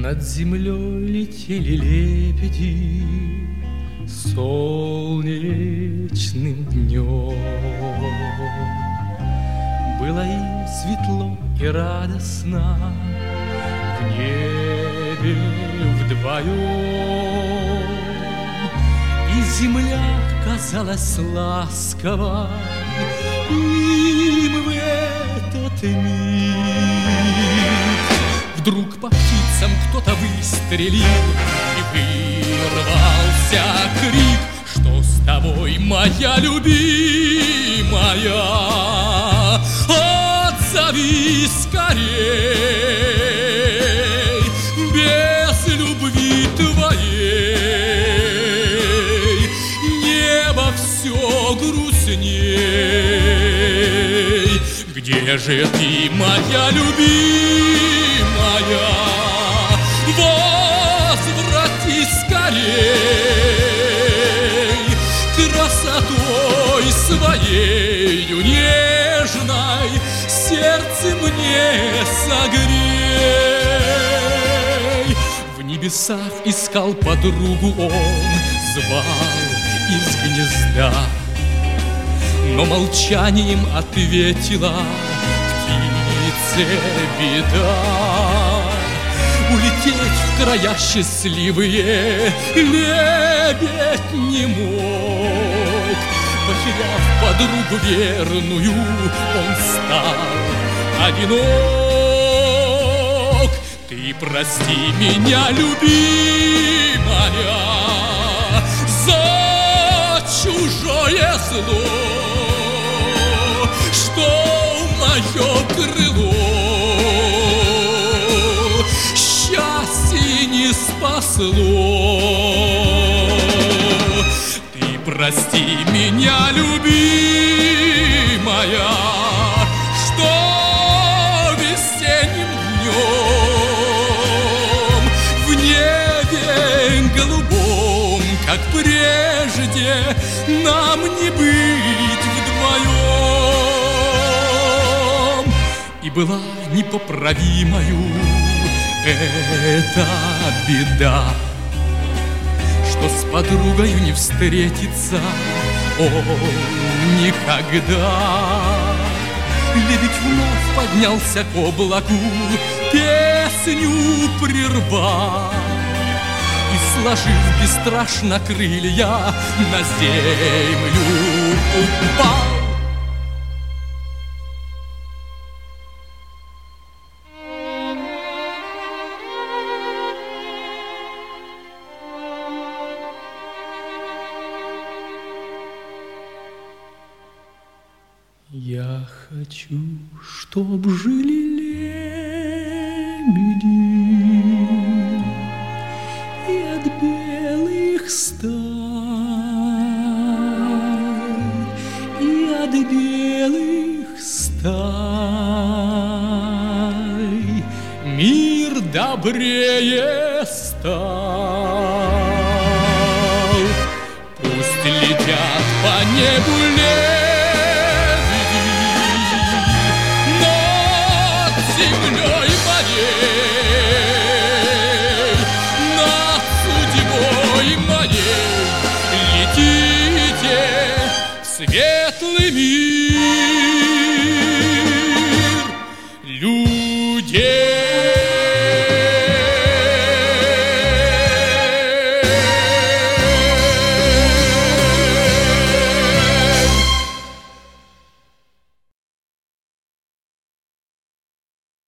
Над землей летели лебеди солнечным днем. Было им светло и радостно в небе вдвоем, и земля казалась ласковой им в этот миг. Вдруг по птицам кто-то выстрелил, и вырвался крик: что с тобой, моя любимая? Отзовись скорей, без любви твоей небо все грустней. Где же ты, моя любимая? Возвратись скорей, красотой своею нежной сердце мне согрей. В небесах искал подругу он, звал из гнезда, но молчанием ответила птице беда. Улететь в края счастливые лебедь не мог. Потеряв подругу верную, он стал одинок. Ты прости меня, любимая, за чужое зло, что мое крыло счастье не спасло. Ты прости меня, любимая, что весенним днем в небе голубом, как прежде, нам не быть вдвоем. И была непоправимою эта беда, что с подругою не встретиться он никогда. Лебедь вновь поднялся к облаку, песню прервал и, сложив бесстрашно крылья, на землю упал. Я хочу, чтоб жили лебеди и от белых стай, и от белых стай мир добрее стал.